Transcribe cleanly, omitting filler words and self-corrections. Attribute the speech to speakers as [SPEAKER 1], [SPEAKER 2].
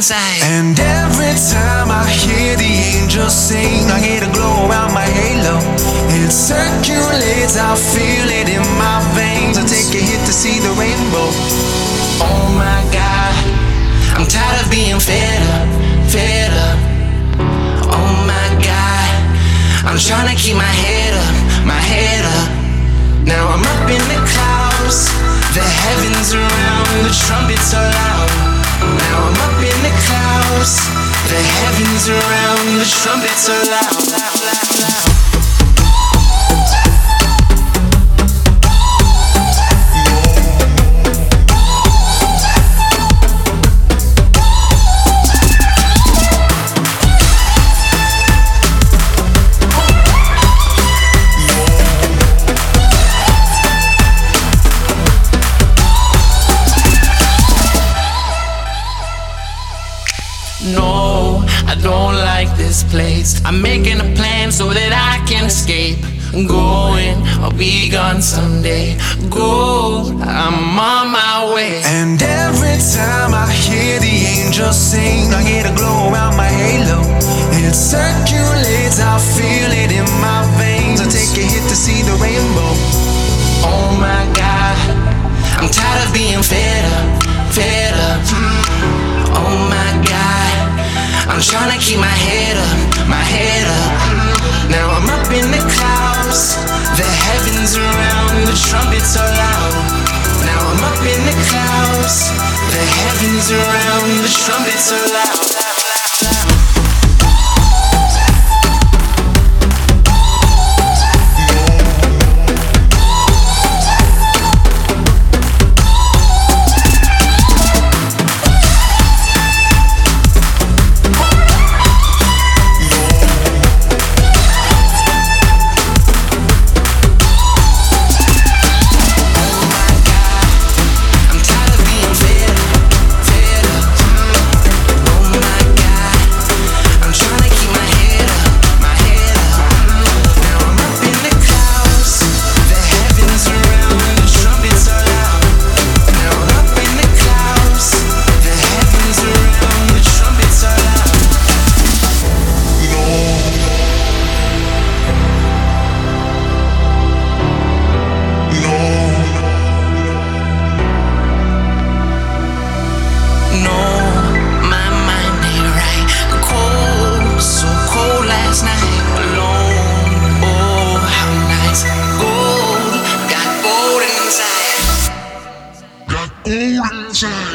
[SPEAKER 1] inside.
[SPEAKER 2] And every time I hear the angels sing, I get a glow around my halo. It circulates, I feel it in my veins. I take a hit to see the rainbow.
[SPEAKER 1] Oh my God, I'm tired of being fed up, fed up. Oh my God, I'm trying to keep my head up, my head up. Now I'm up in the clouds, the heavens around, the trumpets are loud. Now I'm up in the clouds, the heavens around, the trumpets are loud, loud, loud, loud. No, I don't like this place. I'm making a plan so that I can escape. Going, I'll be gone someday. Go, I'm on my way.
[SPEAKER 2] And every time I hear the angels sing, I get a glow around my halo. It circulates, I feel it in my veins. I take a hit to see the rainbow.
[SPEAKER 1] Oh my God, I'm tired of being fed up, fed up. Oh my God, I'm trying to keep my head up, my head up. Now I'm up in the clouds, the heavens around, the trumpets are loud. Now I'm up in the clouds, the heavens around, the trumpets are loud.
[SPEAKER 3] Inside.